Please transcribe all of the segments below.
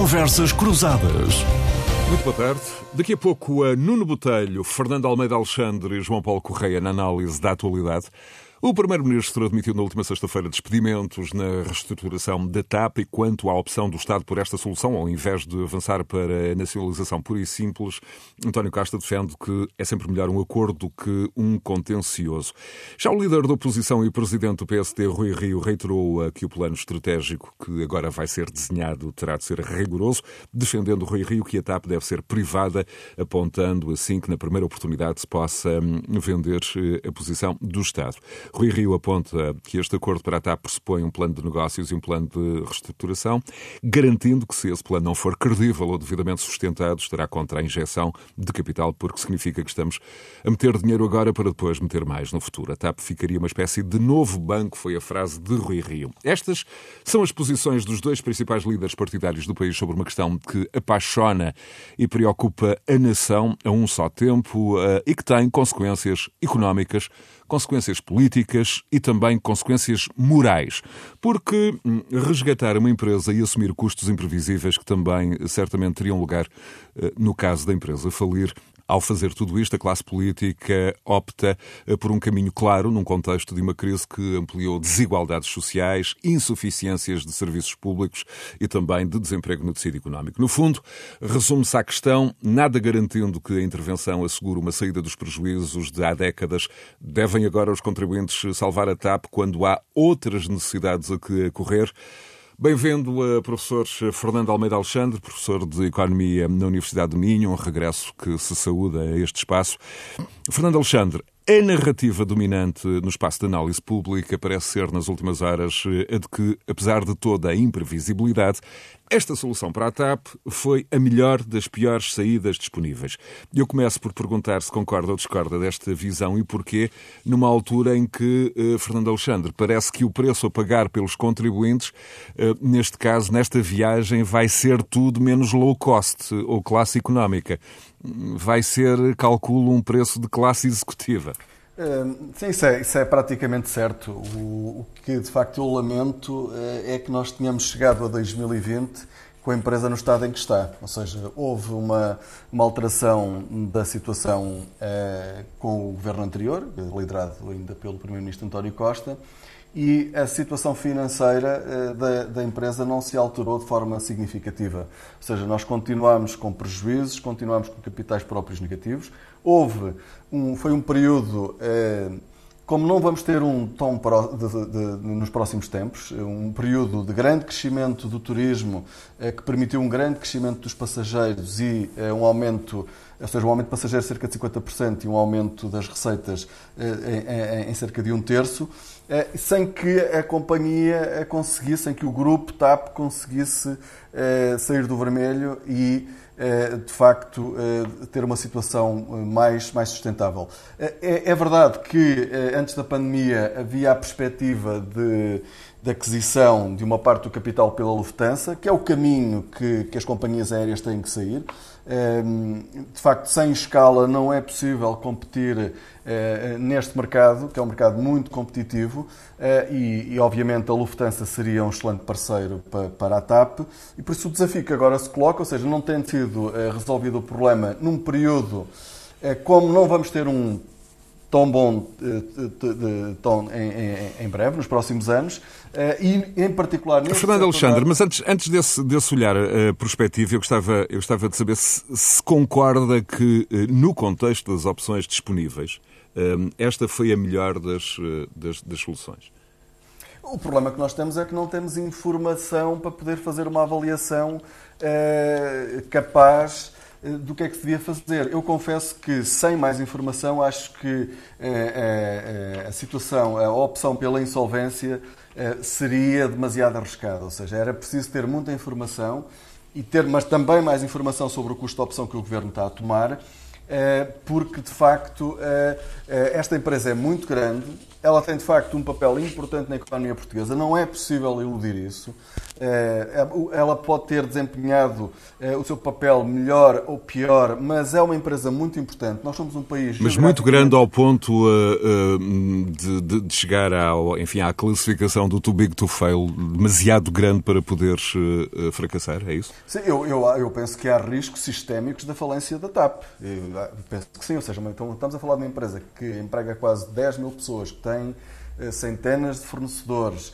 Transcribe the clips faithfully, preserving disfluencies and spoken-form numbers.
Conversas Cruzadas. Muito boa tarde. Daqui a pouco, a Nuno Botelho, Fernando Almeida Alexandre e João Paulo Correia na análise da atualidade. O Primeiro-Ministro admitiu na última sexta-feira despedimentos na reestruturação da T A P e quanto à opção do Estado por esta solução, ao invés de avançar para a nacionalização pura e simples, António Costa defende que é sempre melhor um acordo que um contencioso. Já o líder da oposição e presidente do P S D, Rui Rio, reiterou que o plano estratégico que agora vai ser desenhado terá de ser rigoroso, defendendo Rui Rio que a T A P deve ser privada, apontando assim que na primeira oportunidade se possa vender a posição do Estado. Rui Rio aponta que este acordo para a T A P pressupõe um plano de negócios e um plano de reestruturação, garantindo que se esse plano não for credível ou devidamente sustentado, estará contra a injeção de capital, porque significa que estamos a meter dinheiro agora para depois meter mais no futuro. A T A P ficaria uma espécie de novo banco, foi a frase de Rui Rio. Estas são as posições dos dois principais líderes partidários do país sobre uma questão que apaixona e preocupa a nação a um só tempo e que tem consequências económicas, consequências políticas e também consequências morais. Porque resgatar uma empresa e assumir custos imprevisíveis que também certamente teriam lugar no caso da empresa falir, ao fazer tudo isto, a classe política opta por um caminho claro num contexto de uma crise que ampliou desigualdades sociais, insuficiências de serviços públicos e também de desemprego no tecido económico. No fundo, resume-se à questão, nada garantindo que a intervenção assegure uma saída dos prejuízos de há décadas, devem agora os contribuintes salvar a T A P quando há outras necessidades a que correr. Bem-vindo a professor Fernando Almeida Alexandre, professor de Economia na Universidade de Minho, um regresso que se saúda a este espaço. Fernando Alexandre, a narrativa dominante no espaço de análise pública parece ser, nas últimas horas, a de que, apesar de toda a imprevisibilidade, esta solução para a T A P foi a melhor das piores saídas disponíveis. Eu começo por perguntar se concorda ou discorda desta visão e porquê, numa altura em que, eh, Fernando Alexandre, parece que o preço a pagar pelos contribuintes, eh, neste caso, nesta viagem, vai ser tudo menos low cost ou classe económica. Vai ser, calculo, um preço de classe executiva. Uh, sim, isso é, isso é praticamente certo. O, o que, de facto, eu lamento uh, é que nós tínhamos chegado a dois mil e vinte com a empresa no estado em que está. Ou seja, houve uma, uma alteração da situação uh, com o governo anterior, liderado ainda pelo primeiro-ministro António Costa, e a situação financeira uh, da, da empresa não se alterou de forma significativa. Ou seja, nós continuamos com prejuízos, continuamos com capitais próprios negativos. Houve um, foi um período, eh, como não vamos ter um tom pro, de, de, de, nos próximos tempos, um período de grande crescimento do turismo, eh, que permitiu um grande crescimento dos passageiros e eh, um aumento, ou seja, um aumento de passageiros de cerca de cinquenta por cento e um aumento das receitas eh, em, em cerca de um terço, eh, sem que a companhia conseguisse, sem que o grupo T A P conseguisse eh, sair do vermelho e de facto, ter uma situação mais, mais sustentável. É, é verdade que, antes da pandemia, havia a perspectiva de, de aquisição de uma parte do capital pela Lufthansa, que é o caminho que, que as companhias aéreas têm que sair. De facto, sem escala não é possível competir neste mercado, que é um mercado muito competitivo, e, e obviamente a Lufthansa seria um excelente parceiro para, para a T A P, e por isso o desafio que agora se coloca, ou seja, não tendo sido resolvido o problema num período, como não vamos ter um tão bom tão em, em, em breve, nos próximos anos, e em particular... Fernando Alexandre, mas antes, antes desse, desse olhar uh, prospectivo, eu gostava, eu gostava de saber se, se concorda que, uh, no contexto das opções disponíveis, uh, esta foi a melhor das, uh, das, das soluções. O problema que nós temos é que não temos informação para poder fazer uma avaliação uh, capaz do que é que se devia fazer. Eu confesso que, sem mais informação, acho que eh, a situação, a opção pela insolvência eh, seria demasiado arriscada. Ou seja, era preciso ter muita informação, e ter, mas também mais informação sobre o custo da opção que o Governo está a tomar, eh, porque, de facto, eh, esta empresa é muito grande, ela tem, de facto, um papel importante na economia portuguesa, não é possível iludir isso. Ela pode ter desempenhado o seu papel melhor ou pior, mas é uma empresa muito importante. Nós somos um país... Mas muito grande ao ponto de, de, de chegar ao, enfim, à classificação do too big to fail, demasiado grande para poderes fracassar, é isso? Sim, eu, eu, eu penso que há riscos sistémicos da falência da TAP. Eu penso que sim, ou seja, então estamos a falar de uma empresa que emprega quase dez mil pessoas, que tem centenas de fornecedores,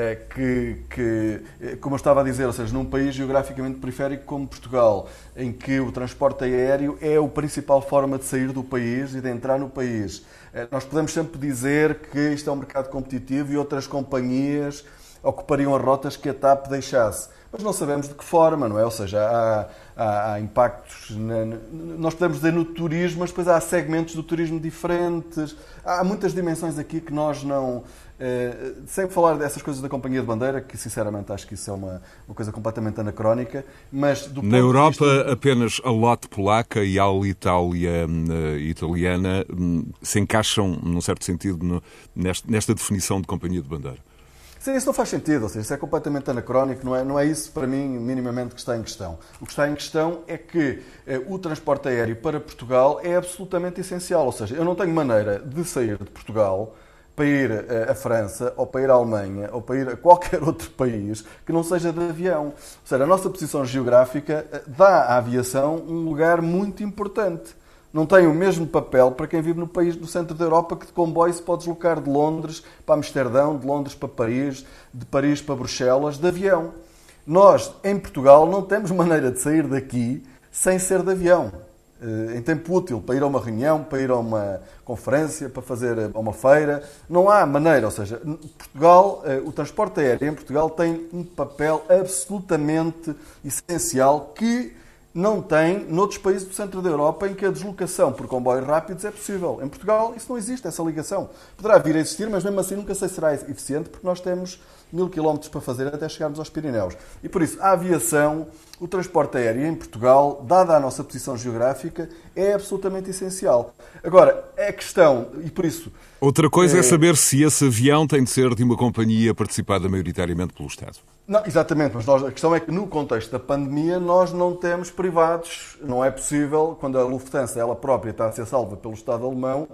Que, que, como eu estava a dizer, ou seja, num país geograficamente periférico como Portugal, em que o transporte aéreo é a principal forma de sair do país e de entrar no país, nós podemos sempre dizer que isto é um mercado competitivo e outras companhias ocupariam as rotas que a TAP deixasse. Mas não sabemos de que forma, não é? Ou seja, há, há, há impactos, na, nós podemos dizer no turismo, mas depois há segmentos do turismo diferentes. Há muitas dimensões aqui que nós não... Eh, sem falar dessas coisas da companhia de bandeira, que sinceramente acho que isso é uma, uma coisa completamente anacrónica, mas... Do Na Europa, vista... apenas a lote polaca e a Alitalia uh, italiana um, se encaixam, num certo sentido, no, nesta, nesta definição de companhia de bandeira. Sim, isso não faz sentido, ou seja, isso é completamente anacrónico, não é, não é isso para mim minimamente que está em questão. O que está em questão é que eh, o transporte aéreo para Portugal é absolutamente essencial, ou seja, eu não tenho maneira de sair de Portugal para ir eh, à França, ou para ir à Alemanha, ou para ir a qualquer outro país que não seja de avião. Ou seja, a nossa posição geográfica eh, dá à aviação um lugar muito importante. Não tem o mesmo papel para quem vive no país do centro da Europa, que de comboio se pode deslocar de Londres para Amsterdão, de Londres para Paris, de Paris para Bruxelas, de avião. Nós, em Portugal, não temos maneira de sair daqui sem ser de avião. Em tempo útil, para ir a uma reunião, para ir a uma conferência, para fazer uma feira. Não há maneira. Ou seja, Portugal, o transporte aéreo em Portugal tem um papel absolutamente essencial que não tem noutros países do centro da Europa em que a deslocação por comboios rápidos é possível. Em Portugal isso não existe, essa ligação. Poderá vir a existir, mas mesmo assim nunca sei se será eficiente, porque nós temos mil quilómetros para fazer até chegarmos aos Pirineus. E por isso, a aviação, o transporte aéreo em Portugal, dada a nossa posição geográfica, é absolutamente essencial. Agora, a questão, e por isso... Outra coisa é, é saber se esse avião tem de ser de uma companhia participada maioritariamente pelo Estado. Não, exatamente, mas nós, a questão é que no contexto da pandemia nós não temos privados, não é possível, quando a Lufthansa ela própria está a ser salva pelo Estado alemão,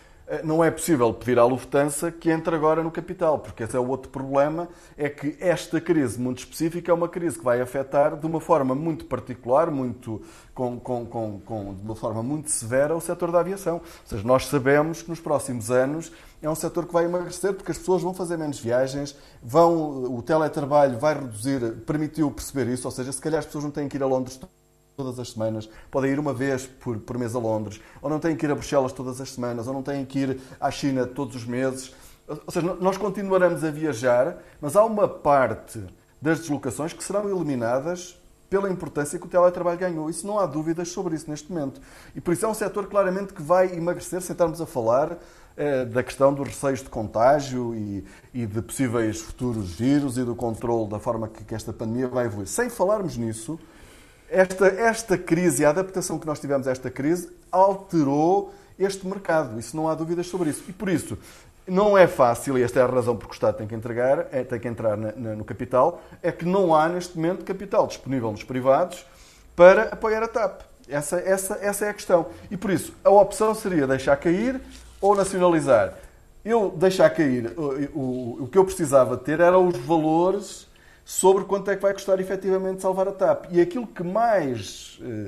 não é possível pedir à Lufthansa que entre agora no capital, porque esse é o outro problema, é que esta crise muito específica é uma crise que vai afetar de uma forma muito particular, muito, com, com, com, com, de uma forma muito severa o setor da aviação. Ou seja, nós sabemos que nos próximos anos é um setor que vai emagrecer porque as pessoas vão fazer menos viagens, vão, o teletrabalho vai reduzir, permitiu perceber isso, ou seja, se calhar as pessoas não têm que ir a Londres todas as semanas, podem ir uma vez por, por mês a Londres, ou não têm que ir a Bruxelas todas as semanas, ou não têm que ir à China todos os meses. Ou seja, nós continuaremos a viajar, mas há uma parte das deslocações que serão eliminadas pela importância que o teletrabalho ganhou. Isso não há dúvidas sobre isso neste momento. E por isso é um setor claramente que vai emagrecer, sem estarmos a falar eh, da questão dos receios de contágio e, e de possíveis futuros vírus e do controle da forma que, que esta pandemia vai evoluir. Sem falarmos nisso, Esta, esta crise, a adaptação que nós tivemos a esta crise, alterou este mercado. Isso não há dúvidas sobre isso. E por isso, não é fácil, e esta é a razão por que o Estado tem que, entregar, é, tem que entrar na, na, no capital, é que não há neste momento capital disponível nos privados para apoiar a TAP. Essa, essa, essa é a questão. E por isso, a opção seria deixar cair ou nacionalizar. Eu deixar cair, o, o, o que eu precisava ter eram os valores sobre quanto é que vai custar efetivamente salvar a TAP. E aquilo que mais eh,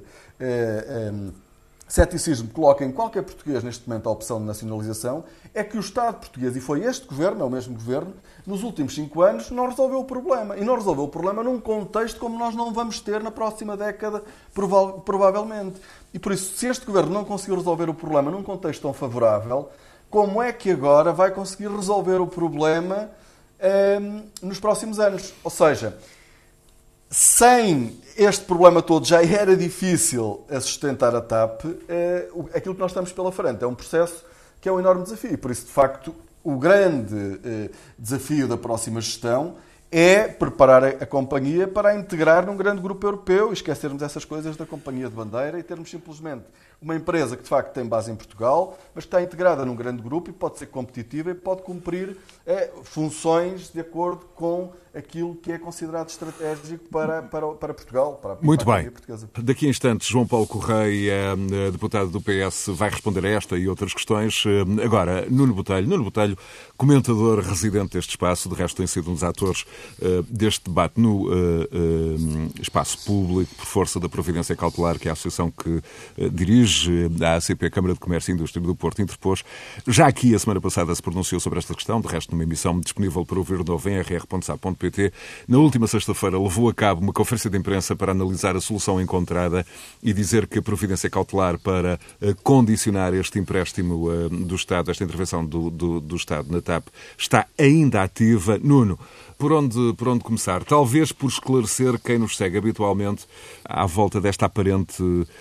eh, eh, ceticismo coloca em qualquer português neste momento a opção de nacionalização é que o Estado português, e foi este governo, é o mesmo governo, nos últimos cinco anos não resolveu o problema. E não resolveu o problema num contexto como nós não vamos ter na próxima década, prova- provavelmente. E por isso, se este governo não conseguiu resolver o problema num contexto tão favorável, como é que agora vai conseguir resolver o problema nos próximos anos? Ou seja, sem este problema todo já era difícil a sustentar a TAP, aquilo que nós estamos pela frente é um processo que é um enorme desafio. Por isso, de facto, o grande desafio da próxima gestão é preparar a companhia para a integrar num grande grupo europeu e esquecermos essas coisas da companhia de bandeira e termos simplesmente uma empresa que de facto tem base em Portugal, mas que está integrada num grande grupo e pode ser competitiva e pode cumprir é, funções de acordo com aquilo que é considerado estratégico para, para, para Portugal, para a, Muito para a bem. portuguesa. Daqui a instantes, João Paulo Correia, deputado do P S, vai responder a esta e outras questões. Agora, Nuno Botelho. Nuno Botelho, comentador residente deste espaço, de resto tem sido um dos atores uh, deste debate no uh, uh, espaço público, por força da Providência Cautelar, que é a associação que uh, dirige, a A C P, Câmara de Comércio e Indústria do Porto, interpôs. Já aqui, a semana passada, se pronunciou sobre esta questão, de resto numa emissão disponível para ouvir novo em r r ponto sa ponto p t. Na última sexta-feira levou a cabo uma conferência de imprensa para analisar a solução encontrada e dizer que a Providência Cautelar para uh, condicionar este empréstimo uh, do Estado, esta intervenção do, do, do Estado na TAP, está ainda ativa. Nuno, por onde, por onde começar? Talvez por esclarecer quem nos segue habitualmente à volta desta aparente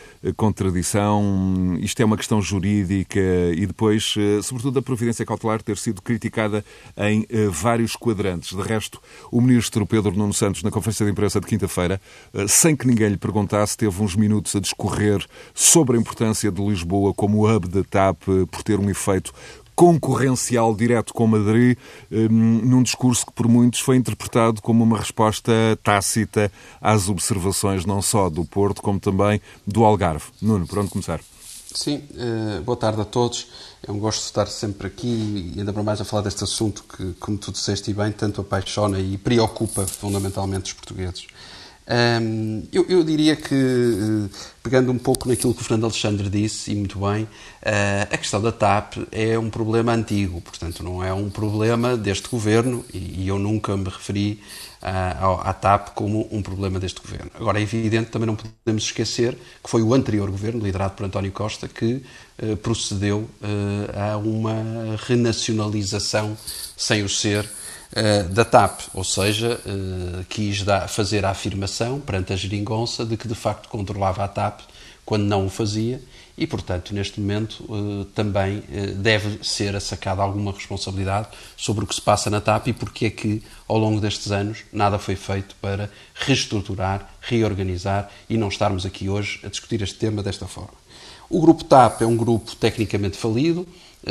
contradição. Isto é uma questão jurídica e depois, sobretudo, a Providência Cautelar ter sido criticada em vários quadrantes. De resto, o ministro Pedro Nuno Santos, na conferência de imprensa de quinta-feira, sem que ninguém lhe perguntasse, teve uns minutos a discorrer sobre a importância de Lisboa como hub da TAP, por ter um efeito concorrencial direto com Madrid, num discurso que por muitos foi interpretado como uma resposta tácita às observações não só do Porto, como também do Algarve. Nuno, por onde começar? Sim, uh, boa tarde a todos. É um gosto de estar sempre aqui e ainda para mais a falar deste assunto que, como tu disseste bem, tanto apaixona e preocupa fundamentalmente os portugueses. Um, eu, eu diria que, pegando um pouco naquilo que o Fernando Alexandre disse, e muito bem, uh, a questão da TAP é um problema antigo, portanto não é um problema deste governo, e, e eu nunca me referi uh, à TAP como um problema deste governo. Agora é evidente, também não podemos esquecer que foi o anterior governo, liderado por António Costa, que uh, procedeu uh, a uma renacionalização sem o ser da TAP, ou seja, quis dar, fazer a afirmação perante a geringonça de que de facto controlava a TAP quando não o fazia e, portanto, neste momento também deve ser sacada alguma responsabilidade sobre o que se passa na TAP e porque é que ao longo destes anos nada foi feito para reestruturar, reorganizar e não estarmos aqui hoje a discutir este tema desta forma. O grupo TAP é um grupo tecnicamente falido,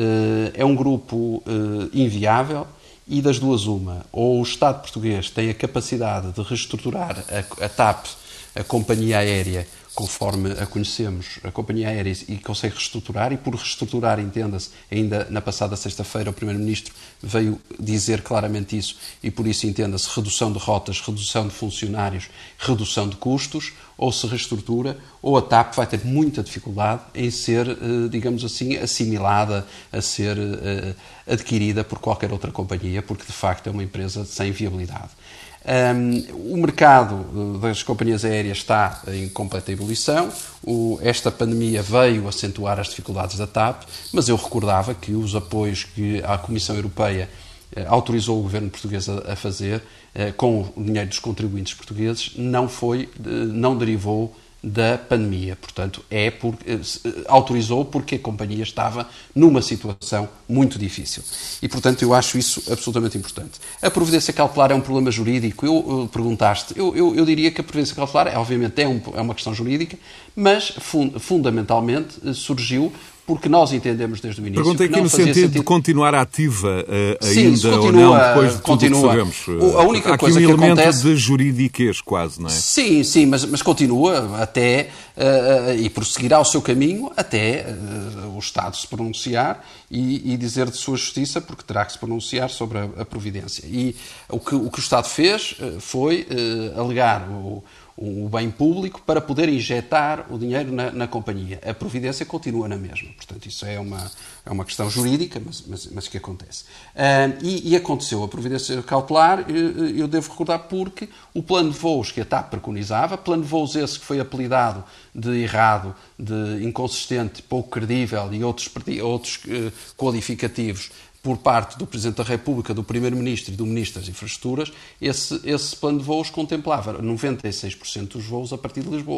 é um grupo inviável. E das duas uma, ou o Estado português tem a capacidade de reestruturar a, a TAP, a companhia aérea, conforme a conhecemos, a companhia aérea, e consegue reestruturar, e por reestruturar entenda-se, ainda na passada sexta-feira o Primeiro-Ministro veio dizer claramente isso, e por isso entenda-se redução de rotas, redução de funcionários, redução de custos, ou se reestrutura, ou a TAP vai ter muita dificuldade em ser, digamos assim, assimilada, a ser adquirida por qualquer outra companhia, porque de facto é uma empresa sem viabilidade. Um, o mercado das companhias aéreas está em completa ebulição. O, esta pandemia veio acentuar as dificuldades da TAP, mas eu recordava que os apoios que a Comissão Europeia eh, autorizou o governo português a, a fazer eh, com o dinheiro dos contribuintes portugueses não foi, eh, não derivou da pandemia. Portanto, é por, autorizou porque a companhia estava numa situação muito difícil. E, portanto, eu acho isso absolutamente importante. A providência cautelar é um problema jurídico? Eu, eu perguntaste. Eu, eu, eu diria que a providência cautelar, é, obviamente, é, um, é uma questão jurídica, mas, fun, fundamentalmente, surgiu porque nós entendemos desde o início... Perguntei aqui no sentido, sentido de continuar ativa uh, Sim, ainda continua, ou não, depois de tudo continua. que sabemos. A única Há coisa aqui um que elemento acontece... de juridiquez quase, não é? Sim, sim, mas, mas continua até, uh, e prosseguirá o seu caminho até uh, o Estado se pronunciar e, e dizer de sua justiça, porque terá que se pronunciar sobre a, a providência. E o que o, que o Estado fez uh, foi uh, alegar o... o bem público para poder injetar o dinheiro na, na companhia. A providência continua na mesma. Portanto, isso é uma, é uma questão jurídica, mas, mas, mas que acontece. Uh, e, e aconteceu a providência cautelar, eu, eu devo recordar, porque o plano de voos que a TAP preconizava, plano de voos esse que foi apelidado de errado, de inconsistente, pouco credível e outros, outros uh, qualificativos, por parte do Presidente da República, do Primeiro-Ministro e do Ministro das Infraestruturas, esse, esse plano de voos contemplava noventa e seis por cento dos voos a partir de Lisboa.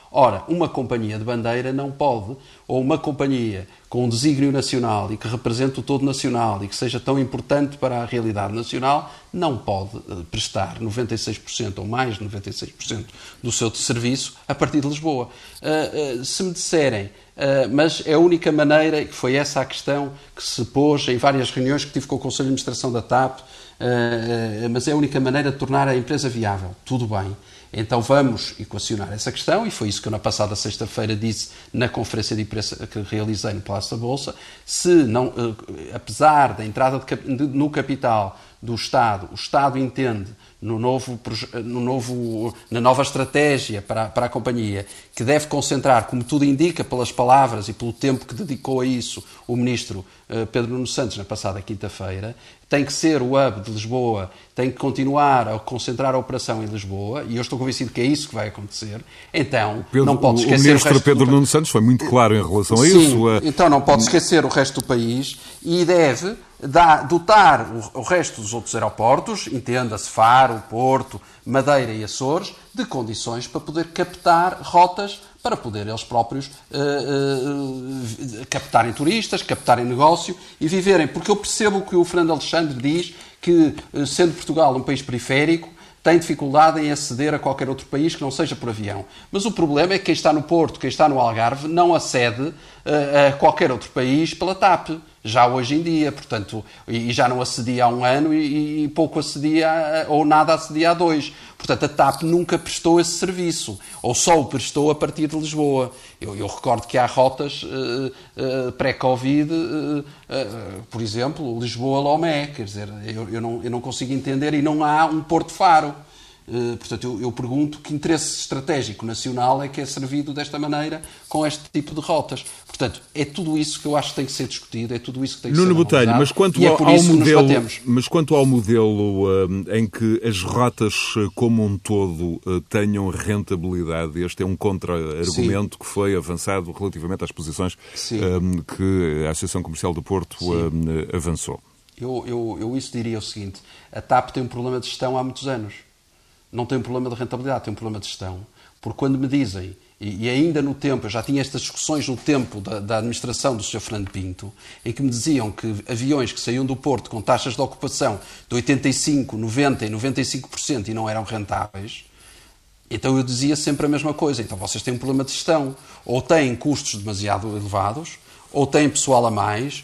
Ora, uma companhia de bandeira não pode, ou uma companhia com um desígnio nacional e que represente o todo nacional e que seja tão importante para a realidade nacional, não pode prestar noventa e seis por cento ou mais de noventa e seis por cento do seu serviço a partir de Lisboa. Uh, uh, se me disserem, uh, mas é a única maneira, e foi essa a questão que se pôs em várias reuniões que tive com o Conselho de Administração da T A P, uh, uh, mas é a única maneira de tornar a empresa viável. Tudo bem. Então vamos equacionar essa questão, e foi isso que eu na passada sexta-feira disse na conferência de imprensa que realizei no Palácio da Bolsa. Se, não, apesar da entrada de, no capital do Estado, o Estado entende no novo, no novo, na nova estratégia para, para a companhia que deve concentrar, como tudo indica pelas palavras e pelo tempo que dedicou a isso o Ministro Pedro Nuno Santos na passada quinta-feira, tem que ser o hub de Lisboa, tem que continuar a concentrar a operação em Lisboa, e eu estou convencido que é isso que vai acontecer. Então, Pedro, não pode esquecer o Ministro o resto Pedro do... Nuno Santos foi muito claro em relação a Sim, isso. Então não pode esquecer o resto do país e deve dar, dotar o, o resto dos outros aeroportos, entenda-se Faro, Porto, Madeira e Açores, de condições para poder captar rotas, para poder eles próprios uh, uh, captarem turistas, captarem negócio e viverem. Porque eu percebo o que o Fernando Alexandre diz, que, sendo Portugal um país periférico, tem dificuldade em aceder a qualquer outro país que não seja por avião. Mas o problema é que quem está no Porto, quem está no Algarve, não acede uh, a qualquer outro país pela T A P, já hoje em dia, portanto, e já não acedia há um ano e, e pouco acedia, ou nada acedia há dois. Portanto, a T A P nunca prestou esse serviço, ou só o prestou a partir de Lisboa. Eu, eu recordo que há rotas uh, uh, pré-Covid, uh, uh, por exemplo, Lisboa-Lomé, quer dizer, eu, eu, não, eu não consigo entender, e não há um Porto Faro. Uh, portanto, eu, eu pergunto que interesse estratégico nacional é que é servido desta maneira com este tipo de rotas. Portanto, é tudo isso que eu acho que tem que ser discutido, é tudo isso que tem que Nuno ser Botelho, analisado, mas quanto e é ao, por ao isso que nos modelo, batemos. mas quanto ao modelo um, em que as rotas como um todo uh, tenham rentabilidade, este é um contra-argumento Sim. que foi avançado relativamente às posições um, que a Associação Comercial do Porto um, avançou. Eu, eu, eu isso diria o seguinte: a T A P tem um problema de gestão há muitos anos. Não tem um problema de rentabilidade, tem um problema de gestão. Porque quando me dizem, e, e ainda no tempo, eu já tinha estas discussões no tempo da, da administração do senhor Fernando Pinto, em que me diziam que aviões que saíam do Porto com taxas de ocupação de oitenta e cinco por cento, noventa por cento e noventa e cinco por cento e não eram rentáveis, então eu dizia sempre a mesma coisa. Então vocês têm um problema de gestão. Ou têm custos demasiado elevados, ou têm pessoal a mais,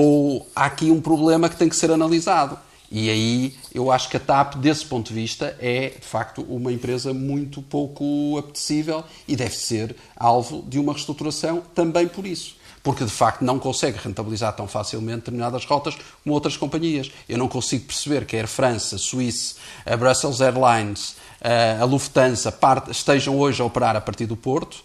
ou há aqui um problema que tem que ser analisado. E aí eu acho que a T A P, desse ponto de vista, é, de facto, uma empresa muito pouco apetecível e deve ser alvo de uma reestruturação também por isso. Porque, de facto, não consegue rentabilizar tão facilmente determinadas rotas como outras companhias. Eu não consigo perceber que a Air France, a Swiss, a Brussels Airlines, a Lufthansa estejam hoje a operar a partir do Porto.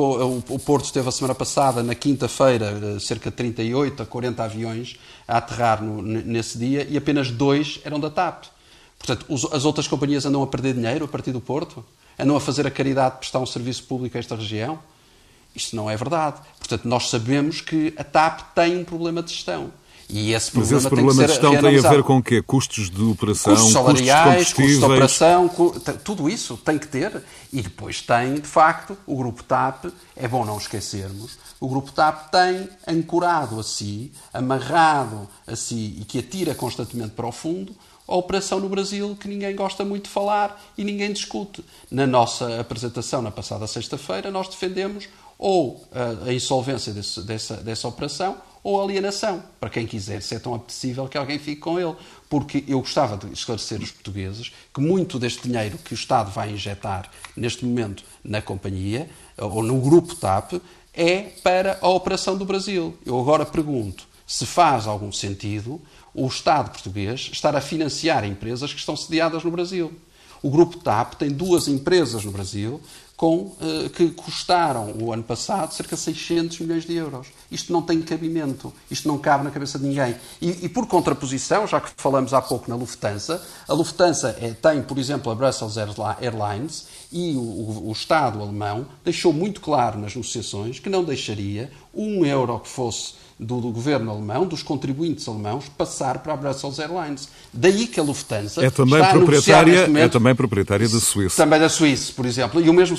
O Porto esteve a semana passada, na quinta-feira, cerca de trinta e oito a quarenta aviões a aterrar no, nesse dia, e apenas dois eram da T A P. Portanto, os, as outras companhias andam a perder dinheiro a partir do Porto? Andam a fazer a caridade de prestar um serviço público a esta região? Isto não é verdade. Portanto, nós sabemos que a T A P tem um problema de gestão. E esse Mas problema esse problema tem que de ser gestão tem a ver com o quê? Custos de operação, custos salariais, custos de custos de operação, tudo isso tem que ter. E depois tem, de facto, o Grupo T A P, é bom não esquecermos, o Grupo T A P tem ancorado a si, amarrado a si e que atira constantemente para o fundo, a operação no Brasil, que ninguém gosta muito de falar e ninguém discute. Na nossa apresentação, na passada sexta-feira, nós defendemos ou a insolvência desse, dessa, dessa operação ou alienação, para quem quiser, se é tão apetecível que alguém fique com ele. Porque eu gostava de esclarecer os portugueses que muito deste dinheiro que o Estado vai injetar neste momento na companhia, ou no Grupo T A P, é para a operação do Brasil. Eu agora pergunto se faz algum sentido o Estado português estar a financiar empresas que estão sediadas no Brasil. O Grupo T A P tem duas empresas no Brasil com, eh, que custaram, o ano passado, cerca de seiscentos milhões de euros. Isto não tem cabimento. Isto não cabe na cabeça de ninguém. E, e por contraposição, já que falamos há pouco na Lufthansa, a Lufthansa é, tem, por exemplo, a Brussels Airlines, e o, o, o Estado alemão deixou muito claro nas negociações que não deixaria um euro que fosse do, do governo alemão, dos contribuintes alemãos, passar para a Brussels Airlines. Daí que a Lufthansa é também está proprietária, a negociar neste momento, é também proprietária da Suíça. Também da Suíça, por exemplo. E o mesmo se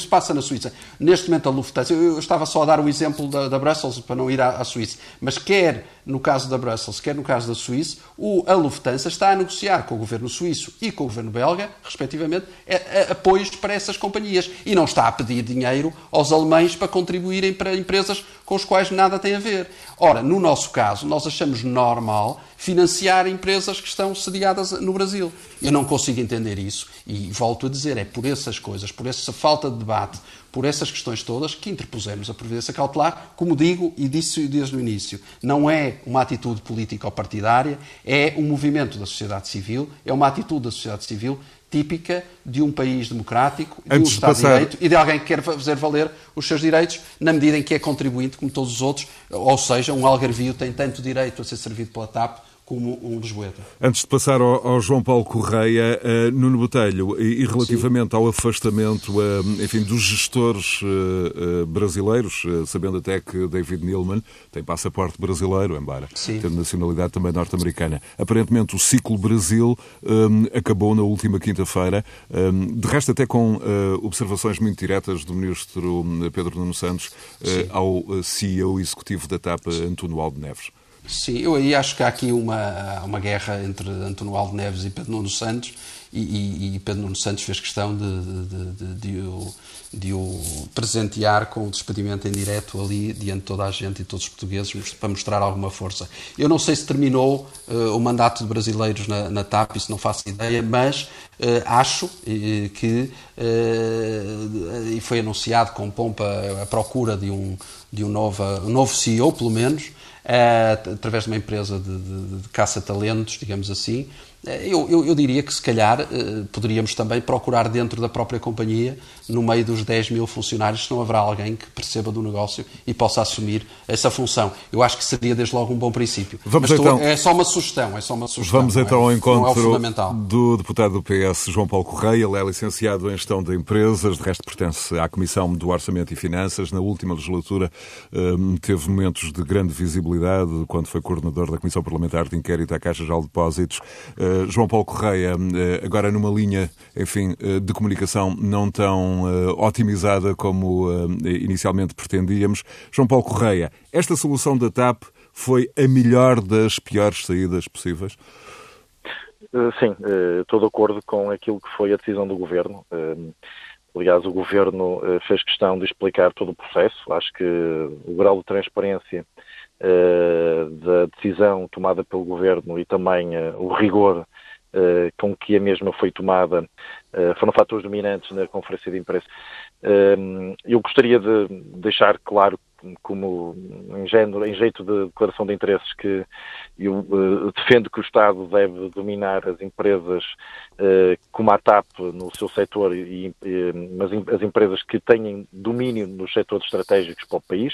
se passa na Suíça. Neste momento a Lufthansa, eu, eu estava só a dar o exemplo da, da Brussels para não ir à, à Suíça, mas quer no caso da Brussels, quer no caso da Suíça, o, a Lufthansa está a negociar com o governo suíço e com o governo belga, respectivamente, a, a, apoios para essas companhias. E não está a pedir dinheiro aos alemães para contribuírem para empresas com as quais nada tem a ver. Ora, no nosso caso, nós achamos normal financiar empresas que estão sediadas no Brasil. Eu não consigo entender isso e volto a dizer, é por essas coisas, por essa falta de debate, por essas questões todas que interpusemos a previdência cautelar, como digo e disse desde o início, não é uma atitude política ou partidária, é um movimento da sociedade civil, é uma atitude da sociedade civil típica de um país democrático, de um Antes de Estado passar... de Direito e de alguém que quer fazer valer os seus direitos na medida em que é contribuinte como todos os outros, ou seja, um algarvio tem tanto direito a ser servido pela TAP como um lisboeta. Antes de passar ao, ao João Paulo Correia, uh, Nuno Botelho, e, e relativamente Sim. ao afastamento uh, enfim, dos gestores uh, uh, brasileiros, uh, sabendo até que David Neeleman tem passaporte brasileiro, embora Sim. tendo nacionalidade também norte-americana. Aparentemente o ciclo Brasil um, acabou na última quinta-feira, um, de resto até com uh, observações muito diretas do ministro Pedro Nuno Santos uh, ao C E O executivo da TAP, António Aldo Neves. Sim, eu aí acho que há aqui uma, uma guerra entre António Aldo Neves e Pedro Nuno Santos e, e, e Pedro Nuno Santos fez questão de, de, de, de, o, de o presentear com o despedimento em direto ali diante de toda a gente e todos os portugueses para mostrar alguma força. Eu não sei se terminou uh, o mandato de brasileiros na, na TAP, isso não faço ideia, mas uh, acho uh, que uh, e foi anunciado com pompa a procura de um, de um, novo, um novo C E O, pelo menos, Uh, através de uma empresa de, de, de caça-talentos, digamos assim. Uh, eu, eu, eu diria que, se calhar, uh, poderíamos também procurar dentro da própria companhia, no meio dos dez mil funcionários, se não haverá alguém que perceba do negócio e possa assumir essa função. Eu acho que seria, desde logo, um bom princípio. Vamos Mas então, estou, é só uma sugestão, é só uma sugestão. Vamos então ao é, encontro é do deputado do P S, João Paulo Correia. Ele é licenciado em Gestão de Empresas, de resto pertence à Comissão do Orçamento e Finanças. Na última legislatura um, teve momentos de grande visibilidade quando foi coordenador da Comissão Parlamentar de Inquérito à Caixa Geral de Depósitos. Uh, João Paulo Correia, uh, agora numa linha, enfim, uh, de comunicação não tão uh, otimizada como uh, inicialmente pretendíamos. João Paulo Correia, esta solução da TAP foi a melhor das piores saídas possíveis? Uh, sim, uh, estou de acordo com aquilo que foi a decisão do Governo. Uh, aliás, o Governo uh, fez questão de explicar todo o processo. Acho que o grau de transparência Uh, da decisão tomada pelo Governo e também uh, o rigor uh, com que a mesma foi tomada uh, foram fatores dominantes na conferência de imprensa. Uh, eu gostaria de deixar claro, como em, género, em jeito de declaração de interesses, que eu uh, defendo que o Estado deve dominar as empresas uh, como a TAP no seu setor, e, e, mas as empresas que tenham domínio nos setores estratégicos para o país.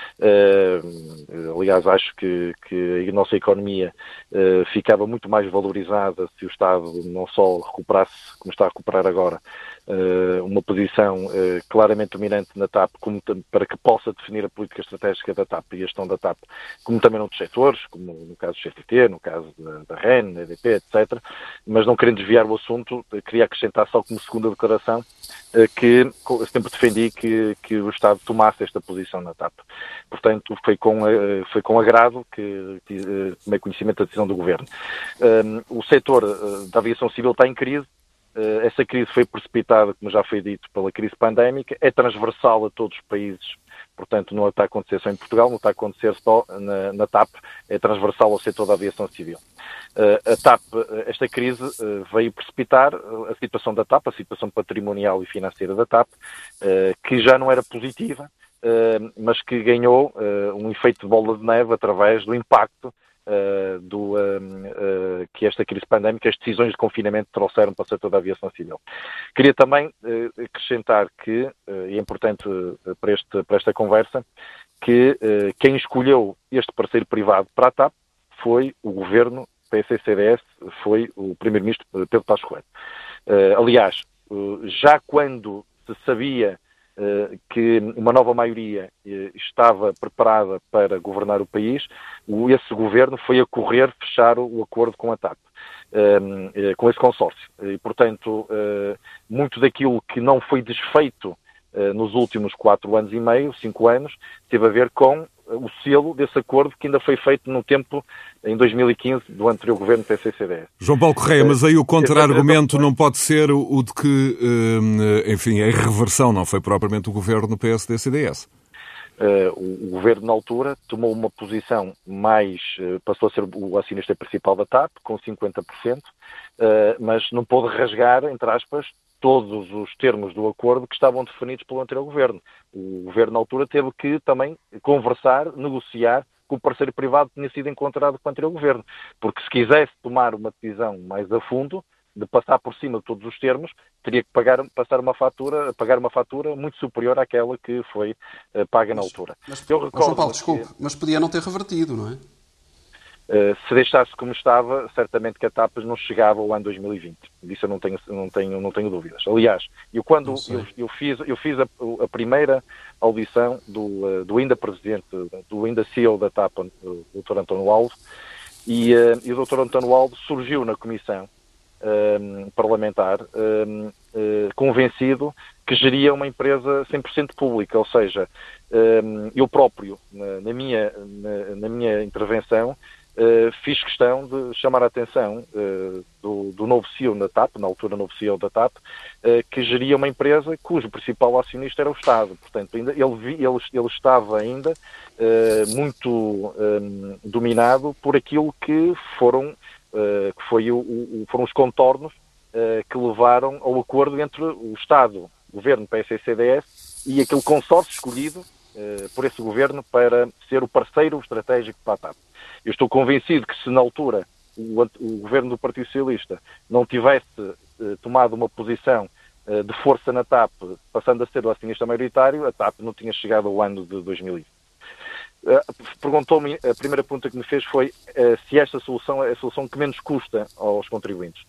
Uh, aliás, acho que, que a nossa economia uh, ficava muito mais valorizada se o Estado não só recuperasse, como está a recuperar agora, uh, uma posição uh, claramente dominante na TAP, como, para que possa definir a política estratégica da TAP e a gestão da TAP, como também noutros setores, como no caso do C T T, no caso da, da R E N, da E D P, etcétera. Mas não querendo desviar o assunto, queria acrescentar só como segunda declaração que sempre defendi que, que o Estado tomasse esta posição na TAP. Portanto, foi com, foi com agrado que tomei conhecimento da decisão do Governo. O setor da aviação civil está em crise. Essa crise foi precipitada, como já foi dito, pela crise pandémica, é transversal a todos os países, portanto não está a acontecer só em Portugal, não está a acontecer só na, na TAP, é transversal ao setor da aviação civil. A TAP, esta crise veio precipitar a situação da TAP, a situação patrimonial e financeira da TAP, que já não era positiva, mas que ganhou um efeito de bola de neve através do impacto Uh, do, uh, uh, que esta crise pandémica, as decisões de confinamento trouxeram para o setor da aviação civil. Queria também uh, acrescentar que, uh, e é importante uh, para, este, para esta conversa, que uh, quem escolheu este parceiro privado para a TAP foi o Governo, P S C D S, foi o Primeiro-Ministro Pedro Passos Coelho. Uh, aliás, uh, já quando se sabia que uma nova maioria estava preparada para governar o país, esse governo foi a correr fechar o acordo com a TAP, com esse consórcio. E, portanto, muito daquilo que não foi desfeito nos últimos quatro anos e meio, cinco anos, teve a ver com o selo desse acordo que ainda foi feito no tempo, em dois mil e quinze, do anterior governo P C C D S. João Paulo Correia, mas aí o contra-argumento não pode ser o de que, enfim, a reversão não foi propriamente o governo P S D C D S. Uh, o, o governo, na altura, tomou uma posição mais... Uh, passou a ser o acionista principal da T A P, com cinquenta por cento, uh, mas não pôde rasgar, entre aspas, todos os termos do acordo que estavam definidos pelo anterior governo. O governo, na altura, teve que também conversar, negociar com o parceiro privado que tinha sido encontrado com o anterior governo. Porque se quisesse tomar uma decisão mais a fundo, de passar por cima de todos os termos, teria que pagar, passar uma fatura, pagar uma fatura muito superior àquela que foi uh, paga na altura. Mas, Eu recordo João Paulo, desculpe, que, mas podia não ter revertido, não é? Uh, se deixasse como estava, certamente que a T A P não chegava ao ano dois mil e vinte. Disso eu não tenho, não tenho, não tenho dúvidas. Aliás, eu quando eu, eu fiz, eu fiz a, a primeira audição do, uh, do ainda presidente, do ainda C E O da T A P, o doutor António Alves, e, uh, e o doutor António Alves surgiu na comissão Um, parlamentar, um, uh, convencido que geria uma empresa cem por cento pública, ou seja, um, eu próprio, na, na, minha, na, na minha intervenção, uh, fiz questão de chamar a atenção uh, do, do novo C E O da T A P, na altura novo C E O da T A P, uh, que geria uma empresa cujo principal acionista era o Estado. Portanto, ainda, ele, ele, ele estava ainda uh, muito um, dominado por aquilo que foram Uh, que foi o, o, foram os contornos uh, que levaram ao acordo entre o Estado, o governo P S C D S e aquele consórcio escolhido uh, por esse governo para ser o parceiro estratégico para a T A P. Eu estou convencido que se na altura o, o governo do Partido Socialista não tivesse uh, tomado uma posição uh, de força na T A P, passando a ser o acionista maioritário, a T A P não tinha chegado ao ano de dois mil e vinte. Uh, perguntou-me, a primeira pergunta que me fez foi uh, se esta solução é a solução que menos custa aos contribuintes.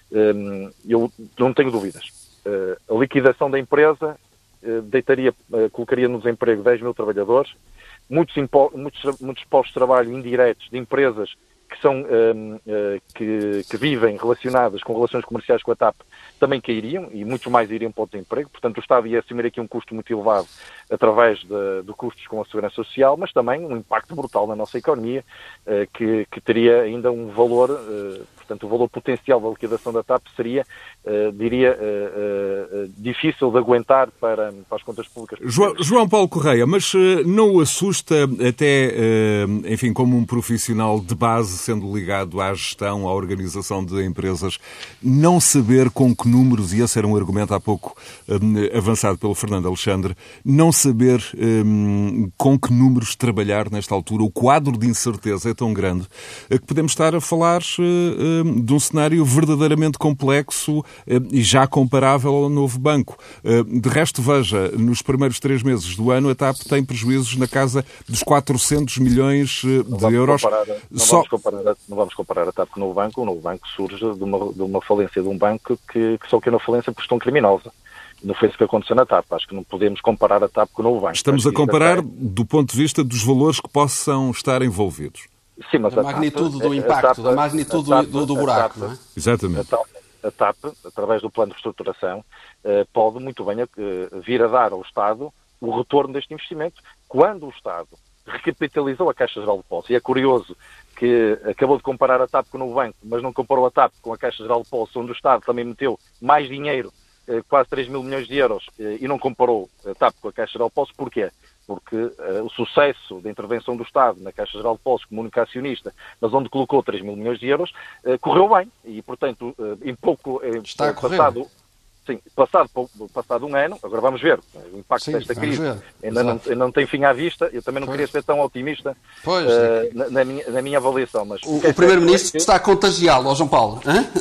Um, eu não tenho dúvidas. Uh, a liquidação da empresa uh, deitaria, uh, colocaria no desemprego dez mil trabalhadores, muitos, impo- muitos, muitos postos de trabalho indiretos de empresas que, são, um, uh, que, que vivem relacionadas com relações comerciais com a T A P também cairiam e muitos mais iriam para o desemprego. Portanto, o Estado ia assumir aqui um custo muito elevado através de, de custos com a segurança social, mas também um impacto brutal na nossa economia, uh, que, que teria ainda um valor, uh, portanto, o valor potencial da liquidação da T A P seria, uh, diria, uh, uh, difícil de aguentar para, para as contas públicas. João, João Paulo Correia, mas uh, não o assusta até, uh, enfim, como um profissional de base, sendo ligado à gestão, à organização de empresas, não saber com que números, e esse era um argumento há pouco um, avançado pelo Fernando Alexandre, não saber um, com que números trabalhar nesta altura? O quadro de incerteza é tão grande que podemos estar a falar uh, de um cenário verdadeiramente complexo uh, e já comparável ao novo banco. Uh, de resto, veja, nos primeiros três meses do ano a T A P tem prejuízos na casa dos quatrocentos milhões de euros. Comparar, não, Só... vamos comparar, não vamos comparar a T A P com o novo banco. O novo banco surge de uma, de uma falência de um banco que, que só que é uma falência por questão criminosa. Não foi isso que aconteceu na T A P. Acho que não podemos comparar a T A P com o novo banco. Estamos a comparar do ponto de vista dos valores que possam estar envolvidos. Sim, mas da magnitude do impacto, da magnitude do, do buraco, não é? Exatamente. A T A P, através do plano de reestruturação, pode muito bem vir a dar ao Estado o retorno deste investimento. Quando o Estado recapitalizou a Caixa Geral de Depósitos, e é curioso que acabou de comparar a T A P com o novo banco, mas não comparou a T A P com a Caixa Geral de Depósitos, onde o Estado também meteu mais dinheiro, quase três mil milhões de euros, e não comparou a T A P com a Caixa Geral de Depósitos. Porquê? Porque uh, o sucesso da intervenção do Estado na Caixa Geral de Depósitos como único acionista, mas onde colocou três mil milhões de euros, uh, correu bem. E, portanto, uh, em pouco... Uh, Está a correr. Passado, sim, passado, passado um ano, agora vamos ver o impacto sim, desta crise. Ver. Ainda não, ainda não tem fim à vista. Eu também não pois. queria ser tão otimista pois, uh, na, na, minha, na minha avaliação. Mas o o Primeiro-Ministro que... está a contagiá-lo, ó João Paulo.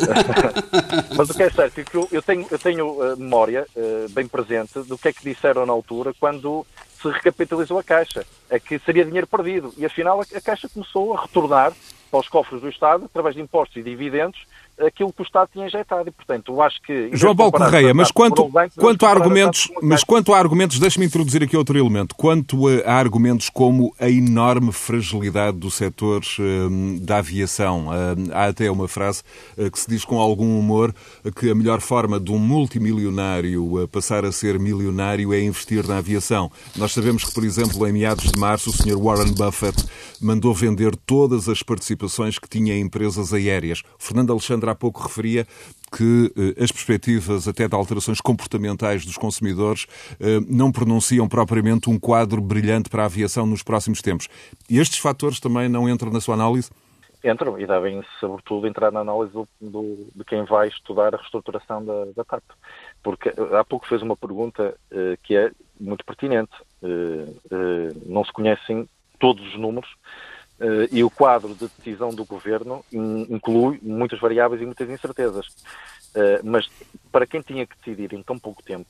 Mas o que é certo é que eu, eu tenho, eu tenho uh, memória uh, bem presente do que é que disseram na altura quando se recapitalizou a Caixa, é que seria dinheiro perdido. E afinal a, a Caixa começou a retornar para os cofres do Estado, através de impostos e dividendos, aquilo que o Estado tinha injetado. E, portanto, eu acho que... João Paulo Correia, mas quanto, bancos, quanto a argumentos, mas quanto a argumentos, deixe-me introduzir aqui outro elemento, quanto a, a argumentos como a enorme fragilidade do setor uh, da aviação. Uh, há até uma frase uh, que se diz com algum humor que a melhor forma de um multimilionário uh, passar a ser milionário é investir na aviação. Nós sabemos que, por exemplo, em meados de março, o senhor Warren Buffett mandou vender todas as participações que tinha em empresas aéreas. Fernando Alexandre há pouco referia que eh, as perspectivas até de alterações comportamentais dos consumidores eh, não pronunciam propriamente um quadro brilhante para a aviação nos próximos tempos. E estes fatores também não entram na sua análise? Entram e devem, sobretudo, entrar na análise do, do, de quem vai estudar a reestruturação da, da TAP. Porque há pouco fez uma pergunta eh, que é muito pertinente. Eh, eh, não se conhecem todos os números, Uh, e o quadro de decisão do Governo in, inclui muitas variáveis e muitas incertezas. Uh, mas para quem tinha que decidir em tão pouco tempo,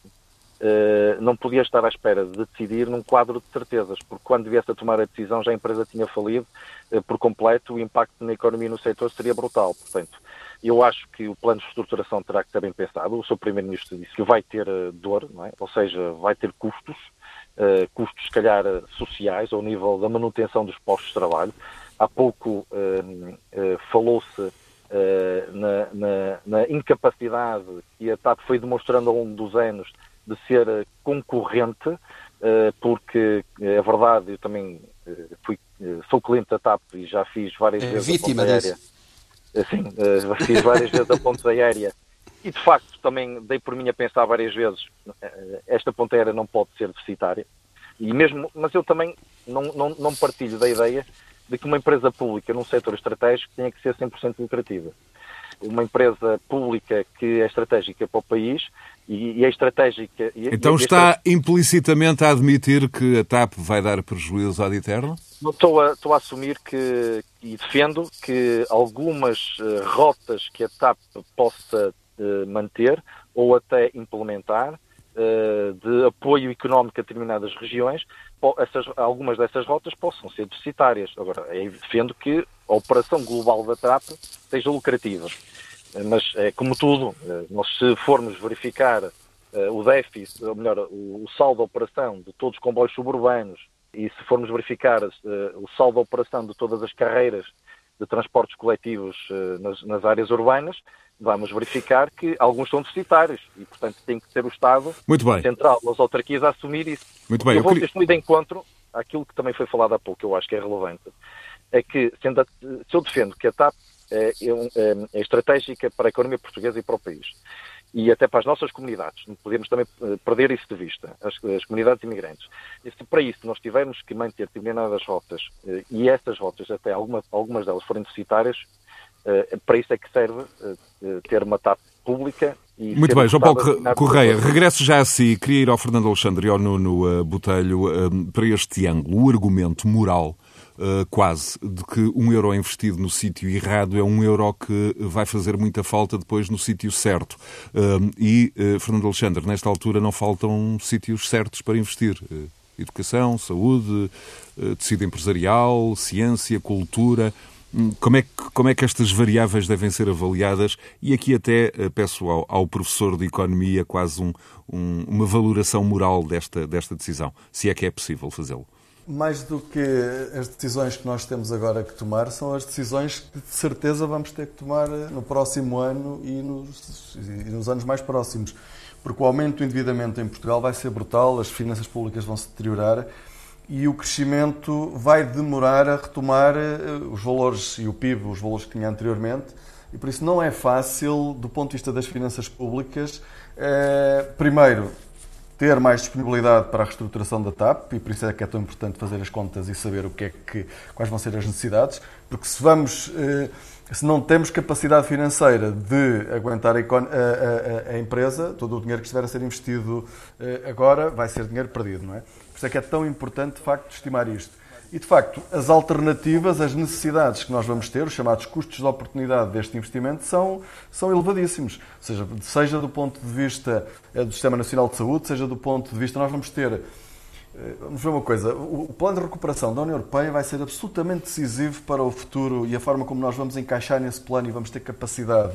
uh, não podia estar à espera de decidir num quadro de certezas, porque quando viesse a tomar a decisão já a empresa tinha falido uh, por completo, o impacto na economia e no setor seria brutal. Portanto, eu acho que o plano de estruturação terá que ser bem pensado. O seu Primeiro-Ministro disse que vai ter uh, dor, não é? Ou seja, vai ter custos, Uh, custos, se calhar, uh, sociais, ao nível da manutenção dos postos de trabalho. Há pouco uh, uh, falou-se uh, na, na, na incapacidade que a TAP foi demonstrando ao longo dos anos de ser uh, concorrente, uh, porque é verdade, eu também uh, fui, uh, sou cliente da TAP e já fiz várias é vezes vítima a ponte aérea. Uh, sim, uh, fiz várias vezes a ponte aérea. E, de facto, também dei por mim a pensar várias vezes, esta ponte aérea não pode ser deficitária. E mesmo, mas eu também não, não, não partilho da ideia de que uma empresa pública num setor estratégico tenha que ser cem por cento lucrativa. Uma empresa pública que é estratégica para o país e, e é estratégica... E, então e está estra... implicitamente a admitir que a TAP vai dar prejuízo ad eterno? Estou a, estou a assumir que, e defendo que algumas uh, rotas que a TAP possa manter ou até implementar uh, de apoio económico a determinadas regiões, essas, algumas dessas rotas possam ser deficitárias. Agora, eu defendo que a operação global da TAP seja lucrativa. Uh, mas, é como tudo, uh, nós se formos verificar uh, o déficit, ou melhor, o, o saldo da operação de todos os comboios suburbanos e se formos verificar uh, o saldo da operação de todas as carreiras de transportes coletivos uh, nas, nas áreas urbanas, vamos verificar que alguns são deficitários e, portanto, tem que ser o Estado Central, as autarquias a assumir isso. Muito bem. Eu, eu vou queria... de encontro àquilo que também foi falado há pouco, eu acho que é relevante, é que, sendo a, se eu defendo que a TAP é, é, é estratégica para a economia portuguesa e para o país, e até para as nossas comunidades, não podemos também perder isso de vista, as, as comunidades imigrantes. E se para isso nós tivermos que manter determinadas rotas, e essas rotas, até alguma, algumas delas forem deficitárias, Uh, para isso é que serve uh, ter uma TAP pública. E muito bem, João Paulo Correia, regresso já a si. Queria ir ao Fernando Alexandre e ao Nuno uh, Botelho uh, para este ângulo, o argumento moral, uh, quase, de que um euro investido no sítio errado é um euro que vai fazer muita falta depois no sítio certo. Uh, e, uh, Fernando Alexandre, nesta altura não faltam sítios certos para investir. Uh, educação, saúde, uh, tecido empresarial, ciência, cultura... Como é, que, como é que estas variáveis devem ser avaliadas? E aqui até peço ao, ao professor de Economia quase um, um, uma valoração moral desta, desta decisão, se é que é possível fazê-lo. Mais do que as decisões que nós temos agora que tomar, são as decisões que de certeza vamos ter que tomar no próximo ano e nos, e nos anos mais próximos. Porque o aumento do endividamento em Portugal vai ser brutal, as finanças públicas vão se deteriorar, e o crescimento vai demorar a retomar os valores e o P I B, os valores que tinha anteriormente, e por isso não é fácil, do ponto de vista das finanças públicas, eh, primeiro, ter mais disponibilidade para a reestruturação da TAP, e por isso é que é tão importante fazer as contas e saber o que é que, quais vão ser as necessidades, porque se vamos, eh, se não temos capacidade financeira de aguentar a, a, a, a empresa, todo o dinheiro que estiver a ser investido eh, agora vai ser dinheiro perdido, não é? Por isso é que é tão importante, de facto, estimar isto. E, de facto, as alternativas, as necessidades que nós vamos ter, os chamados custos de oportunidade deste investimento, são, são elevadíssimos. Ou seja, seja do ponto de vista do Sistema Nacional de Saúde, seja do ponto de vista... Nós vamos ter Vamos ver uma coisa. O plano de recuperação da União Europeia vai ser absolutamente decisivo para o futuro e a forma como nós vamos encaixar nesse plano e vamos ter capacidade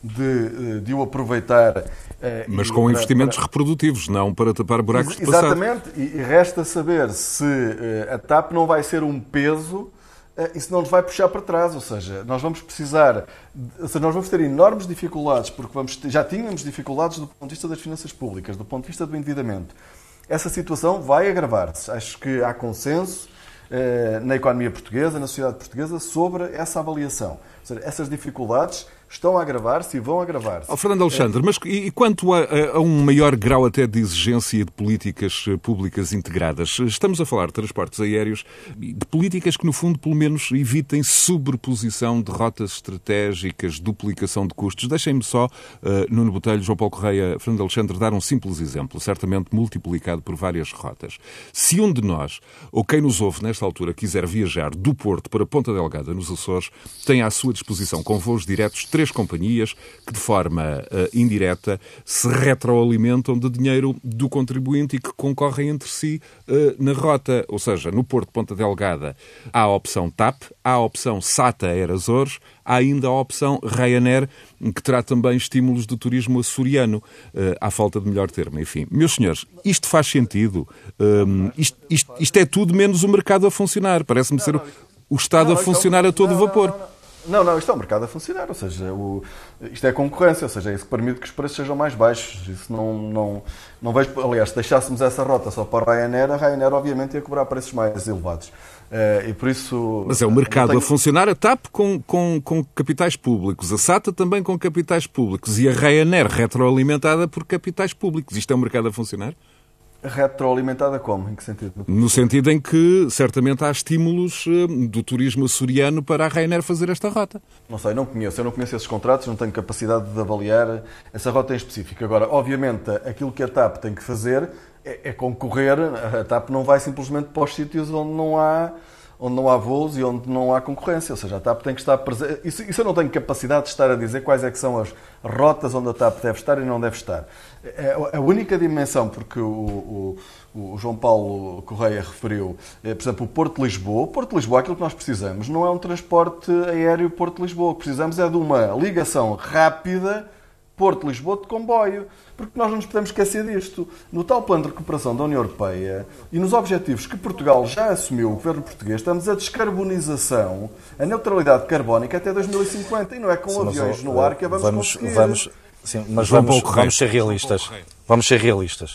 de, de o aproveitar. Mas com para, investimentos para... reprodutivos, não para tapar buracos de passado. Exatamente. E resta saber se a T A P não vai ser um peso e se não nos vai puxar para trás. Ou seja, nós vamos precisar... Ou seja, nós vamos ter enormes dificuldades, porque vamos ter, já tínhamos dificuldades do ponto de vista das finanças públicas, do ponto de vista do endividamento. Essa situação vai agravar-se. Acho que há consenso eh, na economia portuguesa, na sociedade portuguesa, sobre essa avaliação. Ou seja, essas dificuldades estão a agravar-se e vão agravar-se. Oh, Fernando Alexandre, mas e quanto a, a um maior grau até de exigência de políticas públicas integradas? Estamos a falar de transportes aéreos, de políticas que, no fundo, pelo menos evitem sobreposição de rotas estratégicas, duplicação de custos. Deixem-me só, uh, Nuno Botelho, João Paulo Correia, Fernando Alexandre, dar um simples exemplo, certamente multiplicado por várias rotas. Se um de nós, ou quem nos ouve nesta altura, quiser viajar do Porto para Ponta Delgada, nos Açores, tem à sua disposição, com voos diretos, três companhias que, de forma uh, indireta, se retroalimentam de dinheiro do contribuinte e que concorrem entre si uh, na rota. Ou seja, no Porto de Ponta Delgada há a opção T A P, há a opção S A T A Air Açores, há ainda a opção Ryanair, que terá também estímulos do turismo açoriano, uh, à falta de melhor termo. Enfim, meus senhores, isto faz sentido? Um, isto, isto, isto é tudo menos o mercado a funcionar. Parece-me ser o, o Estado não, a funcionar a todo não, vapor. Não, não, não. Não, não, isto é o mercado a funcionar, ou seja, o, isto é concorrência, ou seja, é isso que permite que os preços sejam mais baixos. Isso não, não, não vejo, aliás, se deixássemos essa rota só para a Ryanair, a Ryanair obviamente ia cobrar preços mais elevados. Uh, e por isso, Mas é o mercado tenho... a funcionar, a T A P com, com, com capitais públicos, a S A T A também com capitais públicos e a Ryanair retroalimentada por capitais públicos. Isto é o mercado a funcionar? Retroalimentada como? Em que sentido? No sentido em que, certamente, há estímulos do turismo açoriano para a Ryanair fazer esta rota. Não sei, não conheço. Eu não conheço esses contratos, não tenho capacidade de avaliar essa rota em específico. Agora, obviamente, aquilo que a T A P tem que fazer é, é concorrer. A T A P não vai simplesmente para os sítios onde não há... onde não há voos e onde não há concorrência. Ou seja, a T A P tem que estar presente. Isso, isso eu não tenho capacidade de estar a dizer quais é que são as rotas onde a T A P deve estar e não deve estar. A única dimensão, porque o, o, o João Paulo Correia referiu, é, por exemplo, o Porto de Lisboa. O Porto de Lisboa, aquilo que nós precisamos não é um transporte aéreo Porto de Lisboa. O que precisamos é de uma ligação rápida Porto de Lisboa de comboio. Porque nós não nos podemos esquecer disto. No tal plano de recuperação da União Europeia e nos objetivos que Portugal já assumiu, o governo português, estamos a descarbonização, a neutralidade carbónica até dois mil e cinquenta. E não é com sim, aviões no ar que a vamos, vamos conseguir. Vamos, sim, mas vamos, vamos ser realistas. Vamos ser realistas.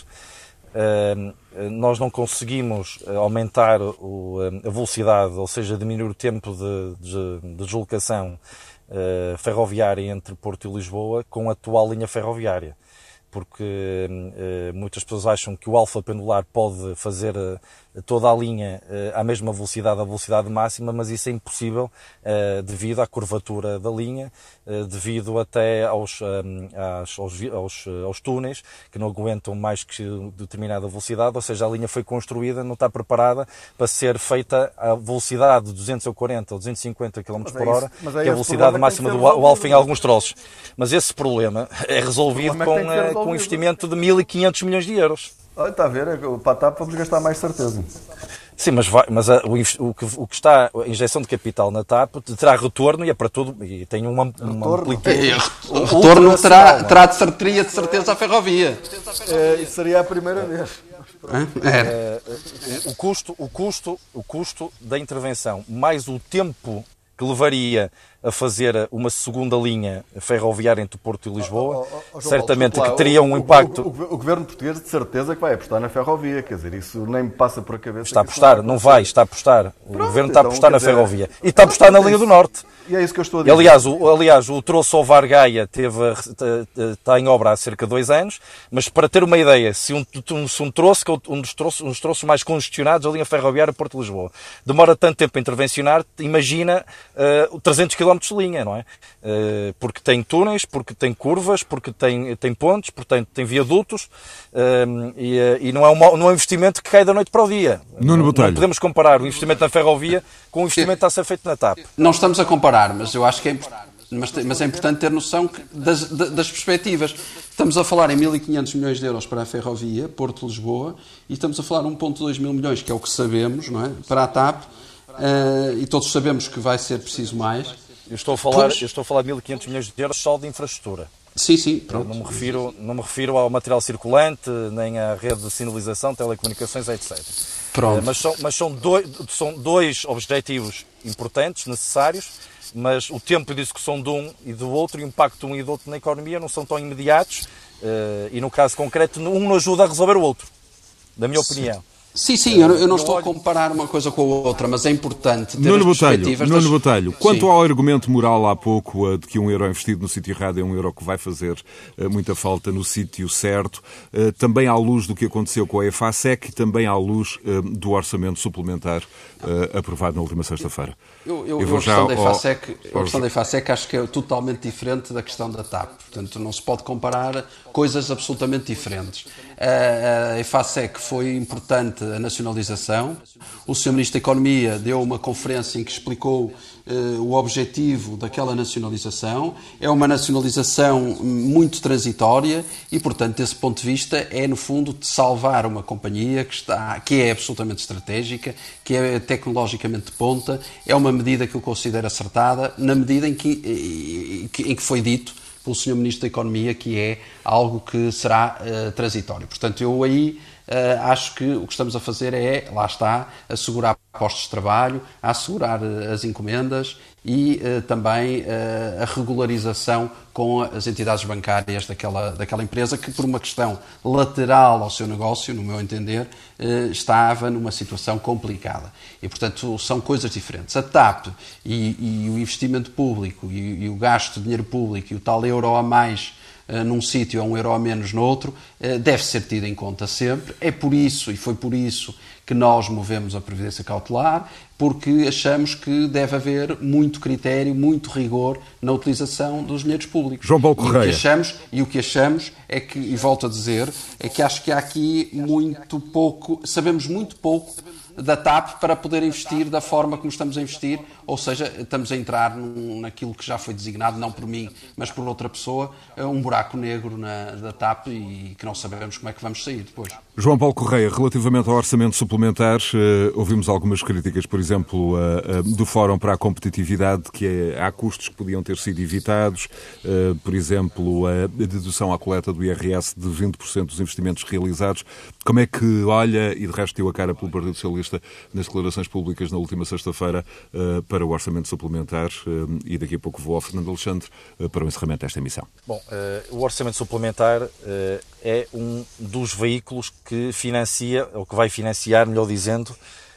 Uh, nós não conseguimos aumentar o, a velocidade, ou seja, diminuir o tempo de, de, de deslocação uh, ferroviária entre Porto e Lisboa com a atual linha ferroviária. Porque uh, muitas pessoas acham que o alfa pendular pode fazer uh, toda a linha uh, à mesma velocidade, à velocidade máxima, mas isso é impossível uh, devido à curvatura da linha, uh, devido até aos, um, aos, aos, aos, aos túneis, que não aguentam mais que determinada velocidade, ou seja, a linha foi construída, não está preparada para ser feita à velocidade de duzentos ou quarenta ou duzentos e cinquenta quilómetros por hora, é que é a velocidade máxima do alfa em alguns troços. Mas esse problema é resolvido com... com um investimento de mil e quinhentos milhões de euros. Olha, está a ver, para a T A P vamos gastar mais certeza. Sim, mas, vai, mas a, o, o, que, o que está, a injeção de capital na T A P terá retorno e é para tudo, e tem uma, uma amplitude. O retorno terá, terá de, teria de certeza a ferrovia. É, isso seria a primeira vez. É, o, custo, o, custo, o custo da intervenção, mais o tempo que levaria a fazer uma segunda linha ferroviária entre o Porto e Lisboa, oh, oh, oh, certamente Paulo, que teria um o, impacto... O, o, o governo português de certeza que vai apostar na ferrovia, quer dizer, isso nem me passa por a cabeça. Está a apostar, não vai, está a apostar. O Pronto, governo está a apostar então, na dizer, ferrovia. E está a apostar na linha do Norte. E é isso que eu estou a dizer. Aliás, o, aliás, o troço ao Vargaia teve, está em obra há cerca de dois anos, mas para ter uma ideia, se um, se um troço, um dos troços, um dos troços mais congestionados, a linha ferroviária Porto-Lisboa, demora tanto tempo a intervencionar, imagina uh, trezentos quilómetros de linha, não é? Uh, porque tem túneis, porque tem curvas, porque tem, tem pontes, portanto tem viadutos, uh, e, e não, é um, não é um investimento que cai da noite para o dia. Nuno Botelho. Não podemos comparar o investimento na ferrovia com o investimento que está a ser feito na T A P. Não estamos a comparar, mas eu acho que é importante. mas, mas é importante ter noção das, das perspectivas. Estamos a falar em mil e quinhentos milhões de euros para a ferrovia, Porto-Lisboa, e estamos a falar um vírgula dois mil milhões, que é o que sabemos, não é? Para a TAP, uh, e todos sabemos que vai ser preciso mais. Eu estou a falar, eu estou a falar de mil e quinhentos milhões de euros só de infraestrutura. Sim, sim, pronto. Não me refiro, não me refiro ao material circulante, nem à rede de sinalização, telecomunicações, etcétera. Pronto. Mas, são, mas são, dois, são dois objetivos importantes, necessários, mas o tempo de execução de um e do outro, e o impacto de um e do outro na economia não são tão imediatos, e no caso concreto, um não ajuda a resolver o outro, na minha opinião. Sim, sim, eu, eu não estou a comparar uma coisa com a outra, mas é importante ter Nuno as perspectivas... Nuno das... Botelho, quanto sim. ao argumento moral há pouco de que um euro investido no sítio errado é um euro que vai fazer muita falta no sítio certo, também à luz do que aconteceu com a EFASEC e também à luz do orçamento suplementar aprovado na última sexta-feira. Eu, eu, eu vou a questão, já da EFASEC, ao... a questão da EFASEC acho que é totalmente diferente da questão da TAP. Portanto, não se pode comparar coisas absolutamente diferentes. A EFASEC foi importante a nacionalização. O senhor Ministro da Economia deu uma conferência em que explicou uh, o objetivo daquela nacionalização. É uma nacionalização muito transitória e, portanto, desse ponto de vista, é, no fundo, de salvar uma companhia que, está, que é absolutamente estratégica, que é tecnologicamente de ponta. É uma medida que eu considero acertada, na medida em que, em que foi dito pelo senhor Ministro da Economia que é algo que será uh, transitório. Portanto, eu aí uh, acho que o que estamos a fazer é, lá está, assegurar postos de trabalho, assegurar uh, as encomendas e uh, também uh, a regularização com as entidades bancárias daquela, daquela empresa que, por uma questão lateral ao seu negócio, no meu entender, uh, estava numa situação complicada. E, portanto, são coisas diferentes. A TAP e, e o investimento público e, e o gasto de dinheiro público e o tal euro a mais uh, num sítio ou um euro a menos no outro, uh, deve ser tido em conta sempre. É por isso, e foi por isso, que nós movemos a Previdência Cautelar, porque achamos que deve haver muito critério, muito rigor na utilização dos dinheiros públicos. João Paulo Correia. E o que achamos, e o que achamos é que, e volto a dizer, é que acho que há aqui muito pouco, sabemos muito pouco da TAP para poder investir da forma como estamos a investir, ou seja, estamos a entrar num, naquilo que já foi designado, não por mim, mas por outra pessoa, um buraco negro na, da TAP e que não sabemos como é que vamos sair depois. João Paulo Correia, relativamente ao orçamento suplementar, eh, ouvimos algumas críticas, por exemplo, uh, uh, do Fórum para a Competitividade, que é, há custos que podiam ter sido evitados, uh, por exemplo, a dedução à coleta do I R S de vinte por cento dos investimentos realizados. Como é que olha, e de resto deu a cara pelo Partido Socialista nas declarações públicas na última sexta-feira, uh, para o orçamento suplementar, uh, e daqui a pouco vou ao Fernando Alexandre uh, para o encerramento desta emissão. Bom, uh, o orçamento suplementar uh, é um dos veículos que financia, ou que vai financiar, melhor dizendo,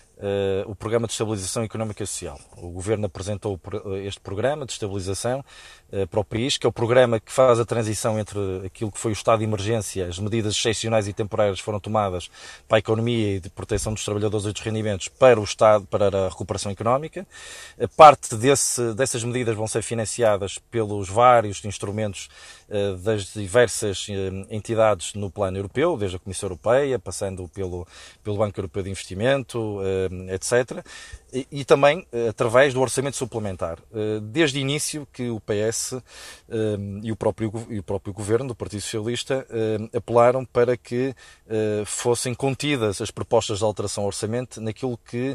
Uh, o Programa de Estabilização Económica e Social. O Governo apresentou este Programa de Estabilização uh, para o país, que é o programa que faz a transição entre aquilo que foi o estado de emergência, as medidas excepcionais e temporárias foram tomadas para a economia e de proteção dos trabalhadores e dos rendimentos para o Estado, para a recuperação económica. Uh, parte desse, dessas medidas vão ser financiadas pelos vários instrumentos uh, das diversas uh, entidades no plano europeu, desde a Comissão Europeia, passando pelo, pelo Banco Europeu de Investimento, uh, etcétera, e, e também uh, através do orçamento suplementar. Uh, desde o início que o P S uh, e, o próprio, e o próprio Governo do Partido Socialista uh, apelaram para que uh, fossem contidas as propostas de alteração ao orçamento naquilo que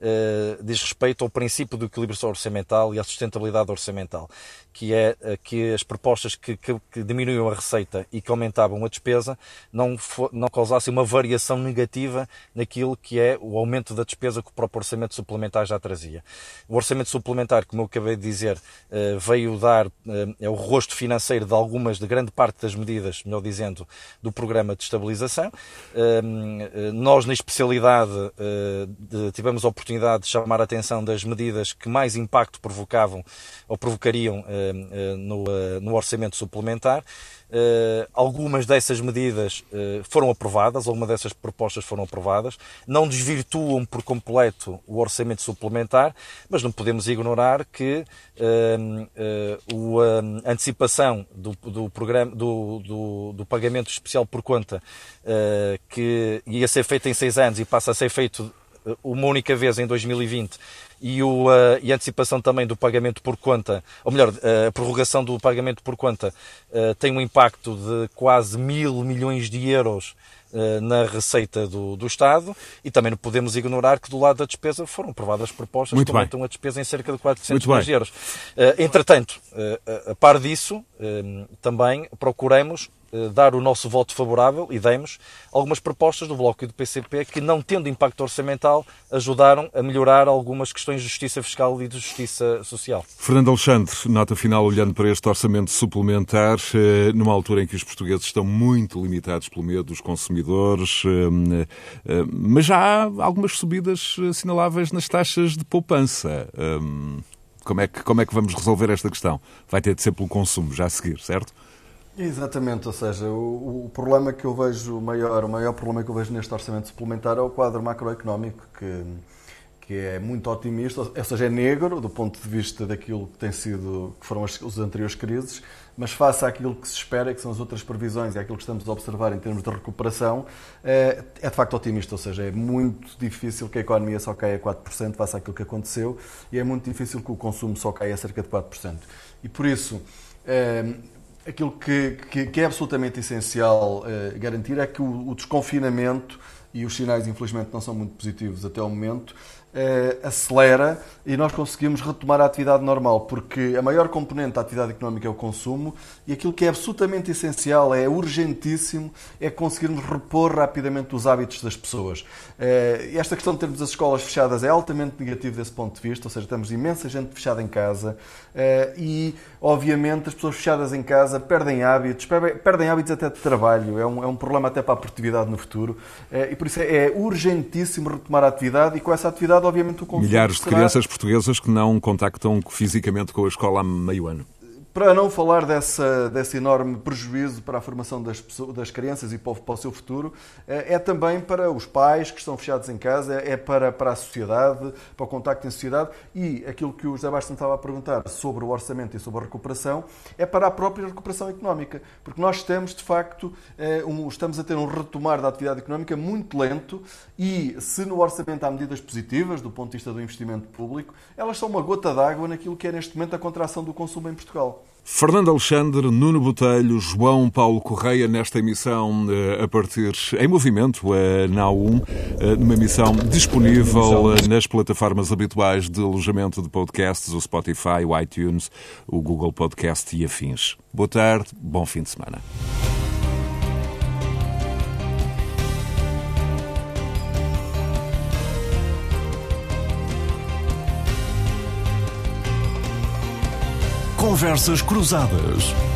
uh, diz respeito ao princípio do equilíbrio orçamental e à sustentabilidade orçamental, que é uh, que as propostas que, que, que diminuíam a receita e que aumentavam a despesa não, for, não causassem uma variação negativa naquilo que é o aumento da despesa que o próprio orçamento suplementar já trazia. O orçamento suplementar, como eu acabei de dizer, veio dar é o rosto financeiro de algumas, de grande parte das medidas, melhor dizendo, do programa de estabilização. Nós, na especialidade, tivemos a oportunidade de chamar a atenção das medidas que mais impacto provocavam ou provocariam no, no orçamento suplementar. Uh, algumas dessas medidas uh, foram aprovadas, algumas dessas propostas foram aprovadas, não desvirtuam por completo o orçamento suplementar, mas não podemos ignorar que uh, uh, o, a antecipação do, do, programa, do, do, do pagamento especial por conta, uh, que ia ser feito em seis anos e passa a ser feito uma única vez em dois mil e vinte e, o, uh, e a antecipação também do pagamento por conta, ou melhor, a prorrogação do pagamento por conta uh, tem um impacto de quase mil milhões de euros uh, na receita do, do Estado, e também não podemos ignorar que do lado da despesa foram aprovadas propostas Muito que aumentam bem. a despesa em cerca de quatrocentos milhões de euros. Uh, entretanto, uh, a par disso, uh, também procuremos dar o nosso voto favorável, e demos algumas propostas do Bloco e do P C P que, não tendo impacto orçamental, ajudaram a melhorar algumas questões de justiça fiscal e de justiça social. Fernando Alexandre, nota final olhando para este orçamento suplementar, numa altura em que os portugueses estão muito limitados pelo medo dos consumidores, mas já há algumas subidas assinaláveis nas taxas de poupança. Como é que, como é que vamos resolver esta questão? Vai ter de ser pelo consumo, já a seguir, certo? Exatamente, ou seja, o, o problema que eu vejo maior, o maior problema que eu vejo neste orçamento suplementar é o quadro macroeconómico, que, que é muito otimista, ou seja, é negro do ponto de vista daquilo que tem sido, que foram as, as anteriores crises, mas face àquilo que se espera, que são as outras previsões e àquilo que estamos a observar em termos de recuperação, é, é de facto otimista, ou seja, é muito difícil que a economia só caia quatro por cento face àquilo que aconteceu, e é muito difícil que o consumo só caia cerca de quatro por cento. E por isso, é, aquilo que, que, que é absolutamente essencial uh, garantir é que o, o desconfinamento, e os sinais infelizmente não são muito positivos até o momento, uh, acelera e nós conseguimos retomar a atividade normal, porque a maior componente da atividade económica é o consumo, e aquilo que é absolutamente essencial, é urgentíssimo, é conseguirmos repor rapidamente os hábitos das pessoas. Uh, esta questão de termos as escolas fechadas é altamente negativo desse ponto de vista, ou seja, temos imensa gente fechada em casa, uh, e obviamente as pessoas fechadas em casa perdem hábitos, perdem hábitos até de trabalho, é um, é um problema até para a produtividade no futuro, uh, e por isso é, é urgentíssimo retomar a atividade, e com essa atividade obviamente o consumo Milhares de será... crianças portuguesas que não contactam fisicamente com a escola há meio ano. Para não falar dessa, desse enorme prejuízo para a formação das, pessoas, das crianças e para o, para o seu futuro, é também para os pais que estão fechados em casa, é para, para a sociedade, para o contacto em sociedade, e aquilo que o José Bastos estava a perguntar sobre o orçamento e sobre a recuperação, é para a própria recuperação económica, porque nós temos, de facto, um, estamos a ter um retomar da atividade económica muito lento, e se no orçamento há medidas positivas, do ponto de vista do investimento público, elas são uma gota d'água naquilo que é neste momento a contração do consumo em Portugal. Fernando Alexandre, Nuno Botelho, João Paulo Correia, nesta emissão a partir em movimento na A um, numa emissão disponível nas plataformas habituais de alojamento de podcasts, o Spotify, o iTunes, o Google Podcast e afins. Boa tarde, bom fim de semana. Conversas Cruzadas.